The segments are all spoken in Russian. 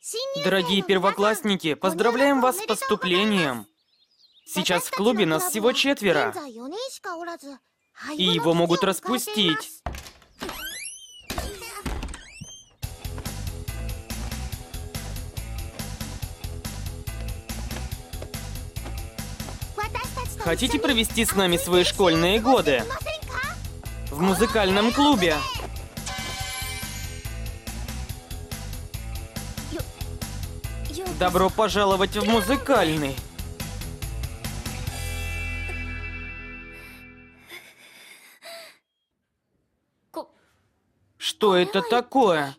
Дорогие первоклассники, поздравляем вас с поступлением. Сейчас в клубе нас всего 4, и его могут распустить. Хотите провести с нами свои школьные годы? В музыкальном клубе. Добро пожаловать в музыкальный. Что это такое?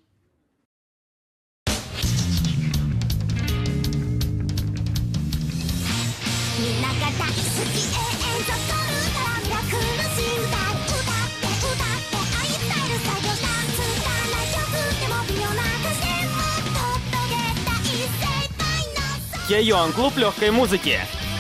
Кэйон, клуб легкой музыки.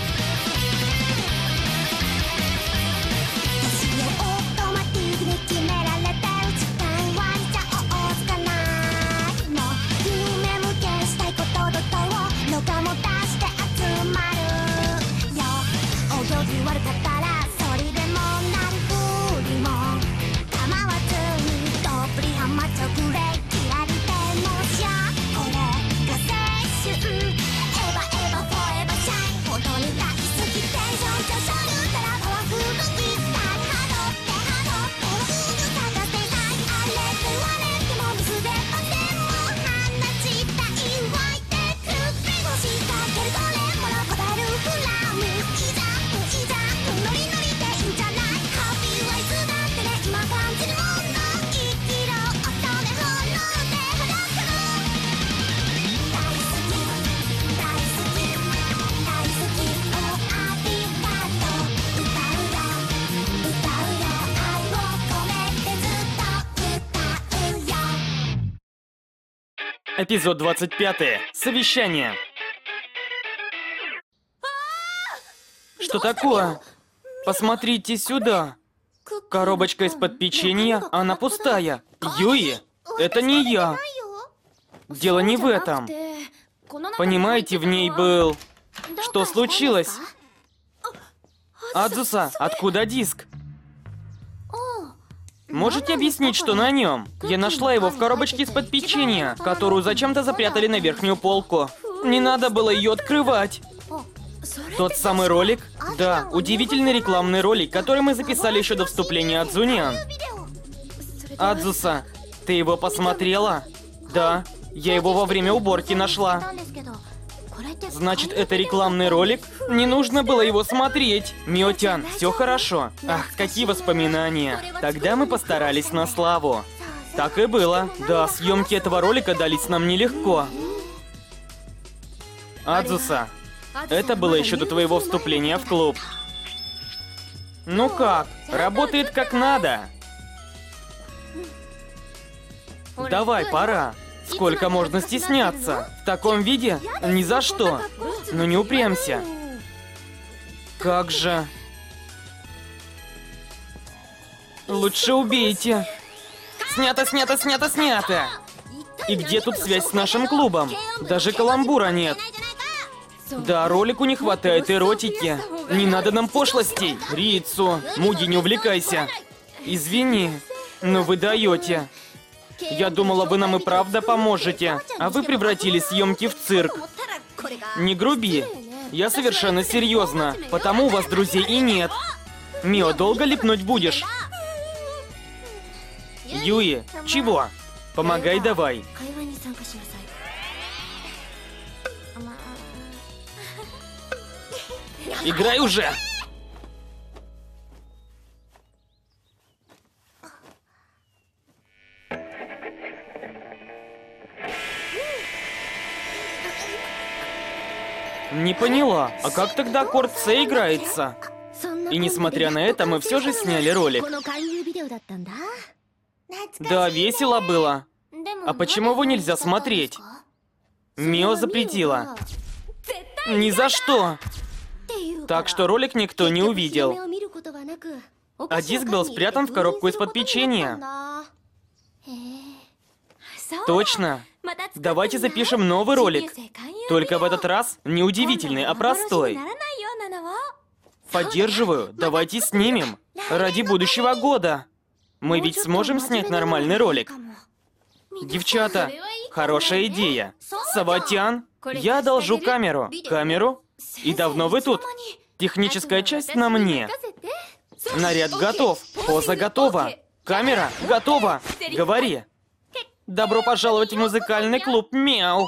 Эпизод 25. Совещание. Что такое? Посмотрите сюда. Коробочка из-под печенья, она пустая. Юи, это не я. Дело не в этом. Понимаете, в ней был... Что случилось? Адзуса, откуда диск? Можете объяснить, что на нем? Я нашла его в коробочке из-под печенья, которую зачем-то запрятали на верхнюю полку. Не надо было ее открывать. Тот самый ролик? Да, удивительный рекламный ролик, который мы записали еще до вступления Адзуниан. Адзуса, ты его посмотрела? Да, я его во время уборки нашла. Значит, это рекламный ролик? Не нужно было его смотреть. Миотян, все хорошо. Ах, какие воспоминания. Тогда мы постарались на славу. Так и было. Да, съемки этого ролика дались нам нелегко. Адзуса, это было еще до твоего вступления в клуб. Ну как, работает как надо. Давай, пора. Сколько можно стесняться? В таком виде? Ни за что. Ну не упрямься. Как же... Лучше убейте. Снято, снято, снято, снято. И где тут связь с нашим клубом? Даже каламбура нет. Да, ролику не хватает эротики. Не надо нам пошлостей. Рицу, Муди, не увлекайся. Извини, но вы даете. Я думала, вы нам и правда поможете, а вы превратили съемки в цирк. Не груби. Я совершенно серьезно, потому у вас друзей и нет. Мио, долго липнуть будешь? Юи, чего? Помогай давай. Играй уже! Не поняла, а как тогда аккорд С играется? И несмотря на это, мы все же сняли ролик. Да, весело было. А почему его нельзя смотреть? Мио запретила. Ни за что. Так что ролик никто не увидел. А диск был спрятан в коробку из-под печенья. Точно. Давайте запишем новый ролик. Только в этот раз не удивительный, а простой. Поддерживаю, давайте снимем. Ради будущего года. Мы ведь сможем снять нормальный ролик. Девчата, хорошая идея. Саватян, я одолжу камеру. Камеру? И давно вы тут? Техническая часть на мне. Наряд готов. Поза готова. Камера готова. Говори. Добро пожаловать в музыкальный клуб Мяу.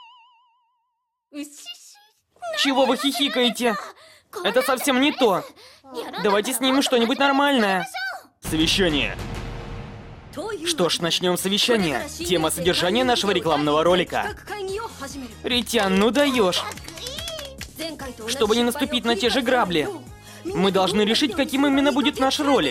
Чего вы хихикаете? Это совсем не то. Давайте снимем что-нибудь нормальное. Совещание. Что ж, начнем совещание. Тема содержания нашего рекламного ролика. Ритян, ну даешь. Чтобы не наступить на те же грабли, мы должны решить, каким именно будет наш ролик.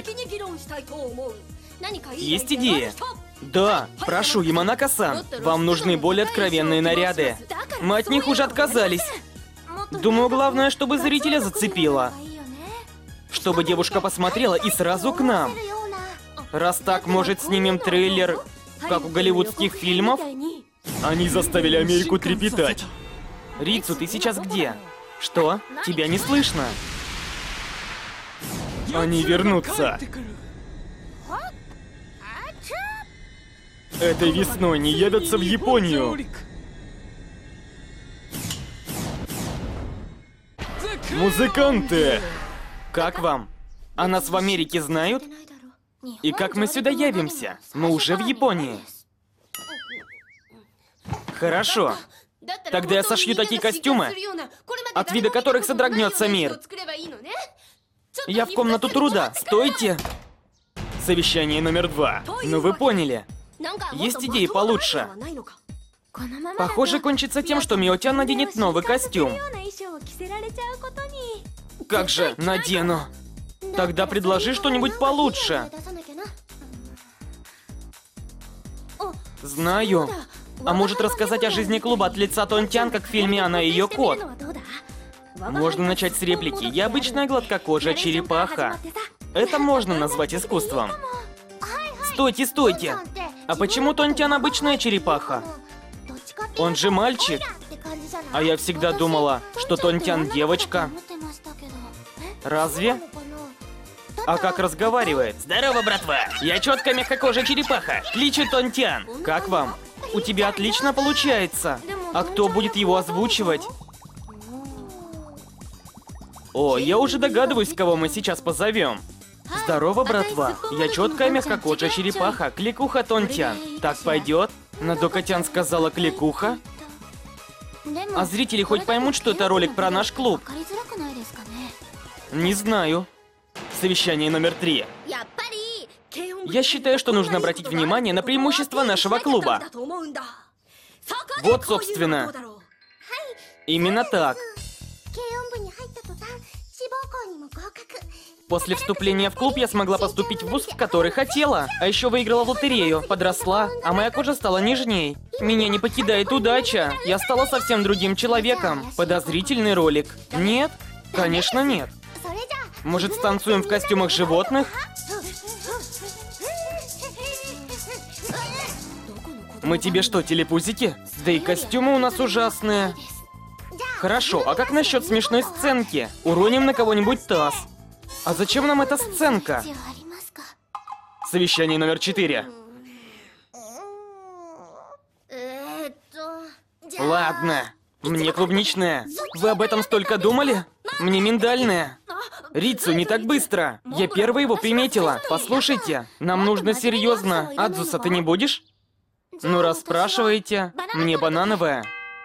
Есть идея? Да, прошу, Яманака-сан, вам нужны более откровенные наряды. Мы от них уже отказались. Думаю, главное, чтобы зрителя зацепило. Чтобы девушка посмотрела и сразу к нам. Раз так, может, снимем трейлер, как у голливудских фильмов? Они заставили Америку трепетать. Рицу, ты сейчас где? Что? Тебя не слышно. Они вернутся. Этой весной не явятся в Японию. Музыканты! Как вам? А нас в Америке знают? И как мы сюда явимся? Мы уже в Японии. Хорошо. Тогда я сошью такие костюмы, от вида которых содрогнется мир. Я в комнату труда. Стойте! Совещание номер 2. Ну вы поняли. Есть идеи получше. Похоже, кончится тем, что Миотян наденет новый костюм. Как же, надену. Тогда предложи что-нибудь получше. Знаю. А может рассказать о жизни клуба от лица Тонтян, как в фильме «Она и ее кот»? Можно начать с реплики «Я обычная гладкокожая черепаха». Это можно назвать искусством. Стойте, стойте! А почему Тонтян обычная черепаха? Он же мальчик. А я всегда думала, что Тонтян девочка. Разве? А как разговаривает? Здорово, братва! Я четкая мягкокожая черепаха. Кличет Тонтян. Как вам? У тебя отлично получается. А кто будет его озвучивать? О, я уже догадываюсь, кого мы сейчас позовем. Здорово, братва. Я четкая мягкокожая черепаха, Кликуха Тонтян. Так пойдет? Надокотян сказала Кликуха. А зрители хоть поймут, что это ролик про наш клуб? Не знаю. Совещание номер 3. Я считаю, что нужно обратить внимание на преимущества нашего клуба. Вот, собственно. Именно так. После вступления в клуб я смогла поступить в вуз, в который хотела. А еще выиграла в лотерею, подросла, а моя кожа стала нежней. Меня не покидает удача. Я стала совсем другим человеком. Подозрительный ролик. Нет? Конечно, нет. Может, станцуем в костюмах животных? Мы тебе что, телепузики? Да и костюмы у нас ужасные. Хорошо, а как насчет смешной сценки? Уроним на кого-нибудь таз. А зачем нам эта сценка? Совещание номер 4. Ладно. Мне клубничная. Вы об этом столько думали? Мне миндальная. Рицу, не так быстро. Я первая его приметила. Послушайте, нам нужно серьезно. Адзуса, ты не будешь? Ну, раз спрашиваете, мне банановая.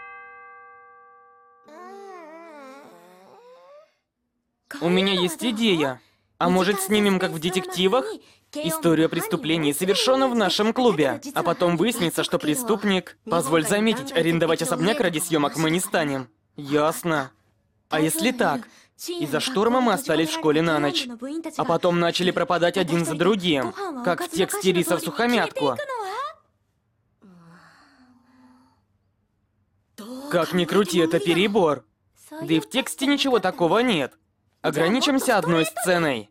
У меня есть идея. А может, снимем, как в детективах? Историю преступлений, совершенного в нашем клубе. А потом выяснится, что преступник... Позволь заметить, арендовать особняк ради съемок мы не станем. Ясно. А если так? Из-за шторма мы остались в школе на ночь. А потом начали пропадать один за другим. Как в тексте риса в сухомятку. Как ни крути, это перебор. Да и в тексте ничего такого нет. Ограничимся одной сценой.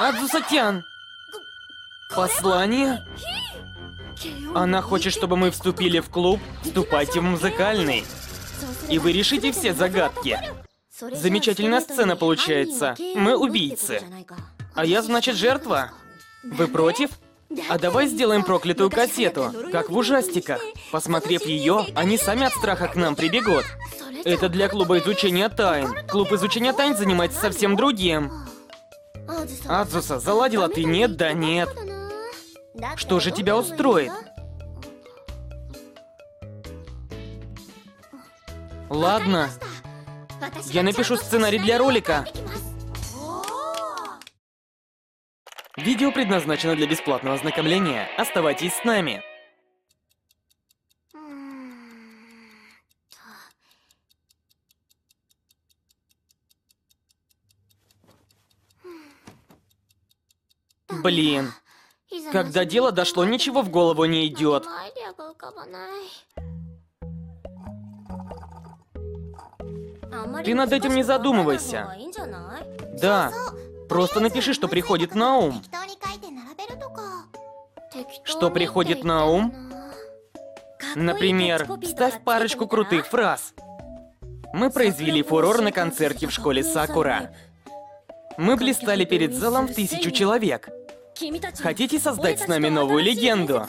Адзуса-тян! Послание? Она хочет, чтобы мы вступили в клуб. Вступайте в музыкальный. И вы решите все загадки. Замечательная сцена получается. Мы убийцы. А я, значит, жертва? Вы против? А давай сделаем проклятую кассету, как в ужастиках. Посмотрев ее, они сами от страха к нам прибегут. Это для клуба изучения тайн. Клуб изучения тайн занимается совсем другим. Адзуса, заладила ты? Нет, да нет. Что же тебя устроит? Ладно. Я напишу сценарий для ролика. Видео предназначено для бесплатного ознакомления. Оставайтесь с нами. Блин. Когда дело дошло, ничего в голову не идет. Ты над этим не задумывайся. Да. Просто напиши, что приходит на ум. Что приходит на ум? Например, вставь парочку крутых фраз. Мы произвели фурор на концерте в школе Сакура. Мы блистали перед залом в 1000 человек. Хотите создать с нами новую легенду?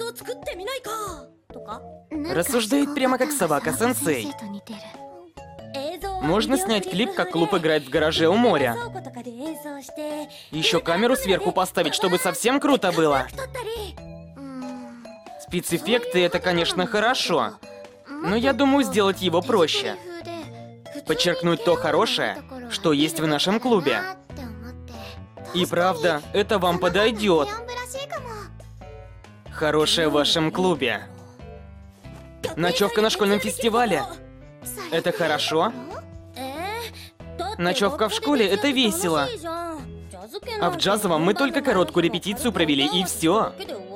Рассуждает прямо как собака-сенсей. Можно снять клип, как клуб играет в гараже у моря. Еще камеру сверху поставить, чтобы совсем круто было. Спецэффекты — это, конечно, хорошо. Но я думаю, сделать его проще. Подчеркнуть то хорошее, что есть в нашем клубе. И правда, это вам подойдет. Хорошее в вашем клубе. Ночевка на школьном фестивале. Это хорошо? Ночевка в школе — это весело. А в джазовом мы только короткую репетицию провели, и все.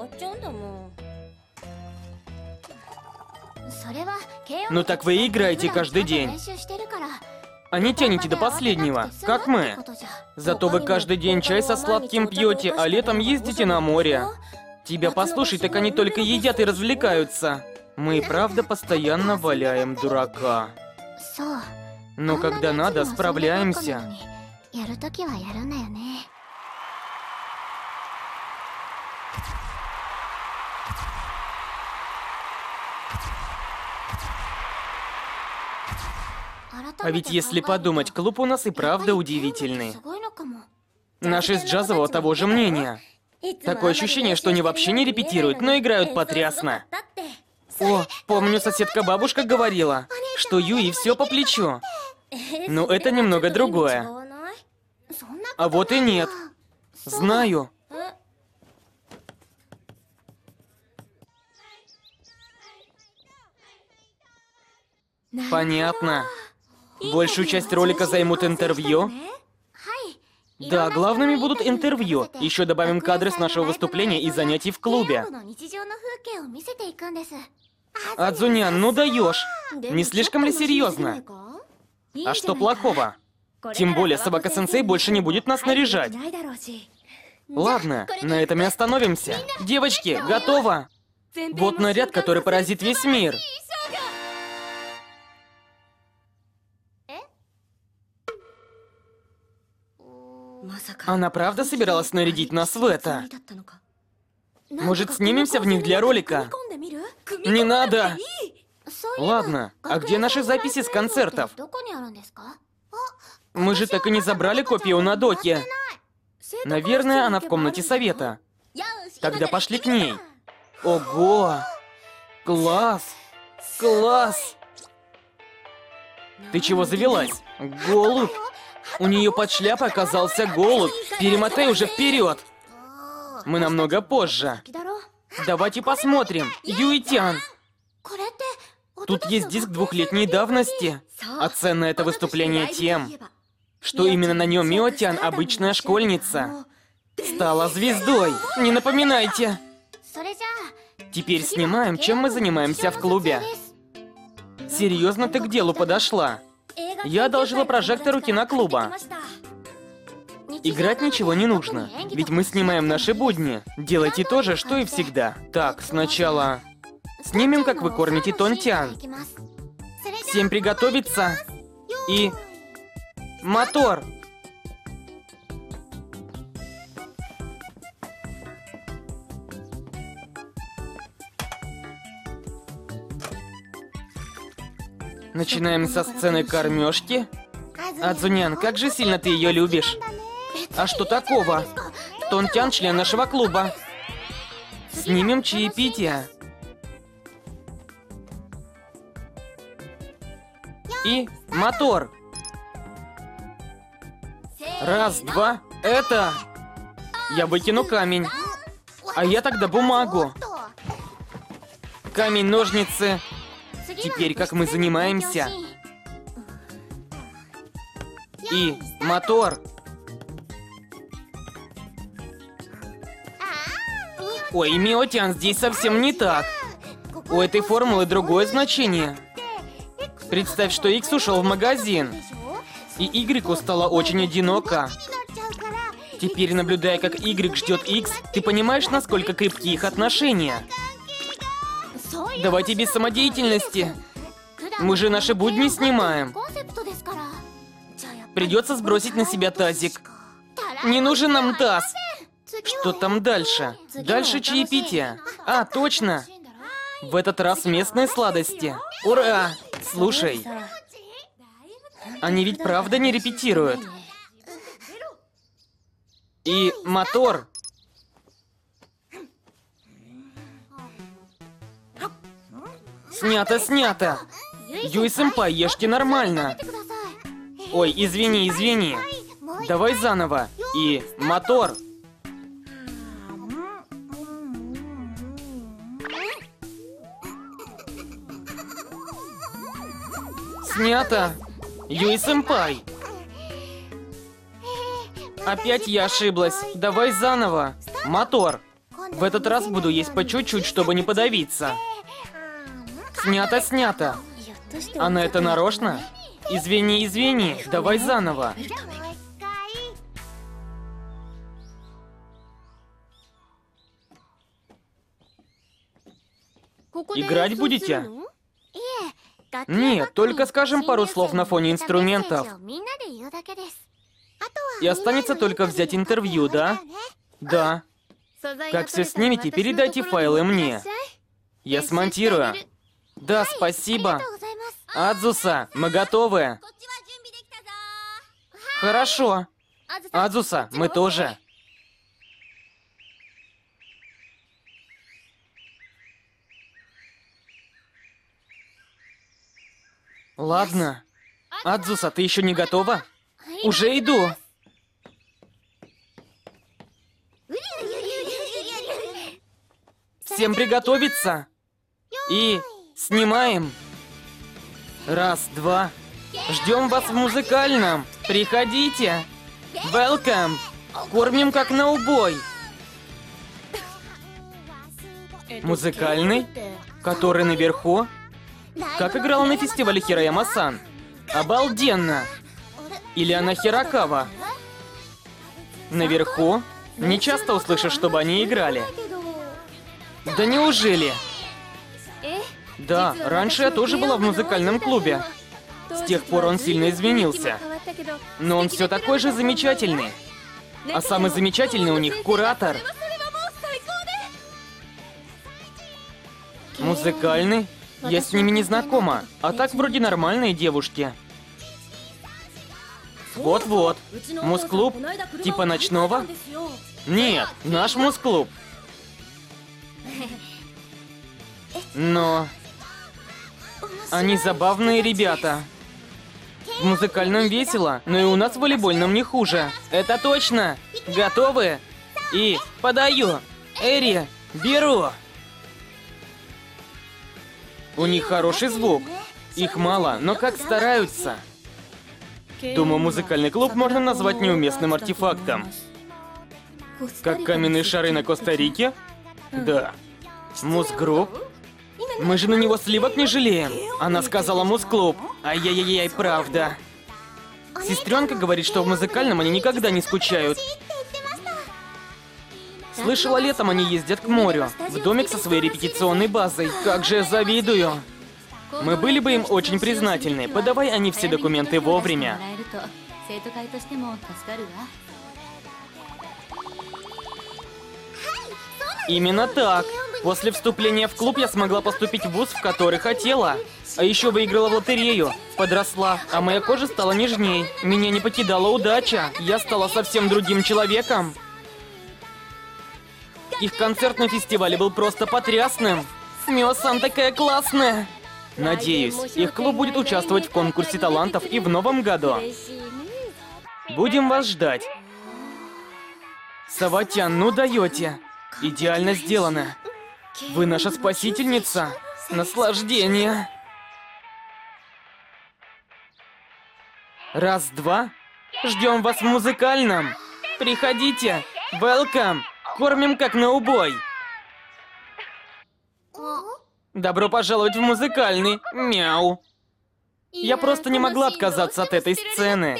Ну так вы и играете каждый день. А не тянете до последнего, как мы. Зато вы каждый день чай со сладким пьете, а летом ездите на море. Тебя послушай, так они только едят и развлекаются. Мы и правда постоянно валяем дурака. Но когда надо, справляемся. А ведь если подумать, клуб у нас и правда удивительный. Наши с джазового того же мнения. Такое ощущение, что они вообще не репетируют, но играют потрясно. О, помню, соседка-бабушка говорила, что Юи все по плечу. Но это немного другое. А вот и нет. Знаю. Понятно. Большую часть ролика займут интервью. Да, главными будут интервью. Еще добавим кадры с нашего выступления и занятий в клубе. Адзунян, ну даешь. Не слишком ли серьезно? А что плохого? Тем более собака-сенсей больше не будет нас наряжать. Ладно, на этом и остановимся. Девочки, готово? Вот наряд, который поразит весь мир. Она правда собиралась нарядить нас в это? Может, снимемся в них для ролика? Не надо! Ладно, а где наши записи с концертов? Мы же так и не забрали копию на доке. Наверное, она в комнате совета. Тогда пошли к ней. Ого! Класс! Класс! Ты чего завелась? Голубь! У нее под шляпой оказался голубь. Перемотай уже вперед. Мы намного позже. Давайте посмотрим. Юитян. Тут есть диск 2-летней давности. А ценно это выступление тем, что именно на нем Миотян, обычная школьница, стала звездой. Не напоминайте. Теперь снимаем, чем мы занимаемся в клубе. Серьезно, ты к делу подошла? Я одолжила прожектор у киноклуба. Играть ничего не нужно, ведь мы снимаем наши будни. Делайте то же, что и всегда. Так, сначала снимем, как вы кормите Тонтян. Всем приготовиться. И... мотор! Начинаем со сцены кормежки. Адзунян, как же сильно ты ее любишь. А что такого? Тонтян — член нашего клуба. Снимем чаепитие. И мотор. Раз, два. Это... Я выкину камень. А я тогда бумагу. Камень, ножницы. Теперь как мы занимаемся. И мотор. Ой, Миотян, здесь совсем не так. У этой формулы другое значение. Представь, что X ушел в магазин, и Y стало очень одиноко. Теперь, наблюдая, как Y ждет X, ты понимаешь, насколько крепки их отношения. Давайте без самодеятельности. Мы же наши будни снимаем. Придется сбросить на себя тазик. Не нужен нам таз. Что там дальше? Дальше чаепитие. А, точно. В этот раз местные сладости. Ура! Слушай, они ведь правда не репетируют. И мотор. Снято, снято. Юй-сэмпай, ешьте нормально. Ой, извини, извини. Давай заново. И мотор. Снято. Юй-сэмпай. Опять я ошиблась. Давай заново. Мотор. В этот раз буду есть по чуть-чуть, чтобы не подавиться. Снято, снято. Она это нарочно? Извини, извини. Давай заново. Играть будете? Нет, только скажем пару слов на фоне инструментов. И останется только взять интервью, да? Да. Как все снимете, передайте файлы мне. Я смонтирую. Да, спасибо. Адзуса, мы готовы. Хорошо. Адзуса, мы тоже. Ладно. Адзуса, ты еще не готова? Уже иду. Всем приготовиться. И снимаем. Раз, два. Ждем вас в музыкальном. Приходите. Welcome. Кормим как на убой. Музыкальный? Который наверху? Как играла на фестивале Хирояма-сан. Обалденно. Или она Хирокава? Наверху? Не часто услышишь, чтобы они играли. Да неужели? Да, раньше я тоже была в музыкальном клубе. С тех пор он сильно изменился. Но он все такой же замечательный. А самый замечательный у них куратор. Музыкальный? Я с ними не знакома. А так вроде нормальные девушки. Вот-вот. Музклуб? Типа ночного? Нет, наш музклуб. Но... они забавные ребята. В музыкальном весело, но и у нас в волейбольном не хуже. Это точно. Готовы? И подаю. Эри, беру. У них хороший звук. Их мало, но как стараются. Думаю, музыкальный клуб можно назвать неуместным артефактом. Как каменные шары на Коста-Рике? Да. Музгрупп? Мы же на него сливок не жалеем. Она сказала музклуб. Ай-яй-яй, правда. Сестренка говорит, что в музыкальном они никогда не скучают. Слышала, летом они ездят к морю, в домик со своей репетиционной базой. Как же я завидую. Мы были бы им очень признательны, подавай они все документы вовремя. Именно так. После вступления в клуб я смогла поступить в вуз, в который хотела. А еще выиграла в лотерею, подросла, а моя кожа стала нежней. Меня не покидала удача, я стала совсем другим человеком. Их концерт на фестивале был просто потрясным. Мио-сан такая классная. Надеюсь, их клуб будет участвовать в конкурсе талантов и в новом году. Будем вас ждать. Саватян, ну даете. Идеально сделано. Вы наша спасительница. Наслаждение. Раз, два. Ждем вас в музыкальном. Приходите. Welcome. Кормим как на убой. Добро пожаловать в музыкальный. Мяу. Я просто не могла отказаться от этой сцены.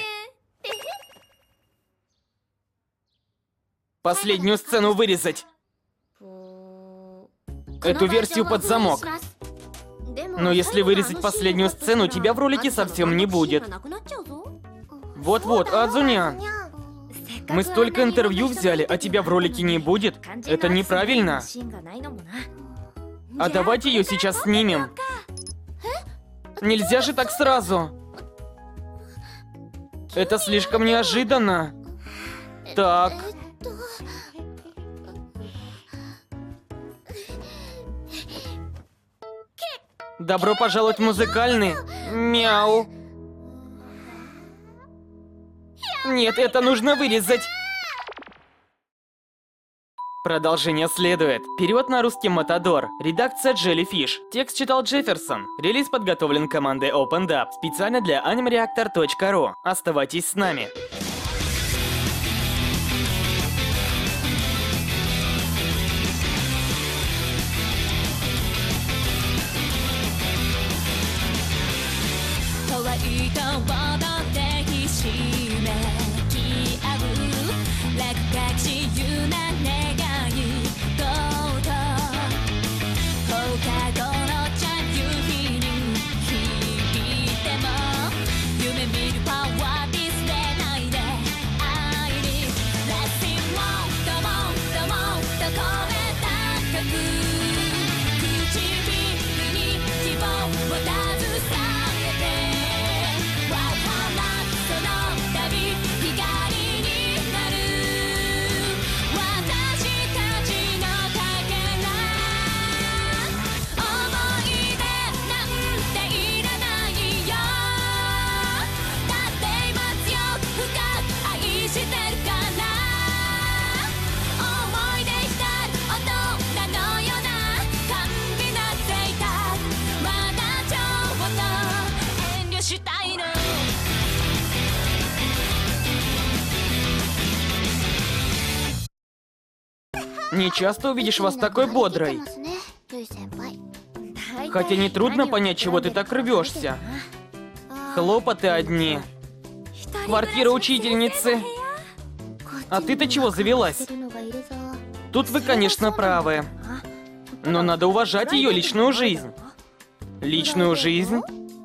Последнюю сцену вырезать. Эту версию под замок. Но если вырезать последнюю сцену, тебя в ролике совсем не будет. Вот-вот, Адзунян. Мы столько интервью взяли, а тебя в ролике не будет. Это неправильно. А давайте ее сейчас снимем. Нельзя же так сразу. Это слишком неожиданно. Так. Добро пожаловать в музыкальный. Мяу. Нет, это нужно вырезать. Продолжение следует. Перевод на русский Матадор. Редакция Jellyfish. Текст читал Джефферсон. Релиз подготовлен командой OpenDub. Специально для animereactor.ru. Оставайтесь с нами. Не часто увидишь вас такой бодрой. Хотя нетрудно понять, чего ты так рвешься. Хлопоты одни. Квартира учительницы. А ты-то чего завелась? Тут вы, конечно, правы. Но надо уважать ее личную жизнь. Личную жизнь?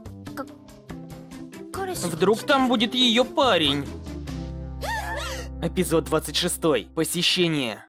Вдруг там будет ее парень? Эпизод 26. Посещение.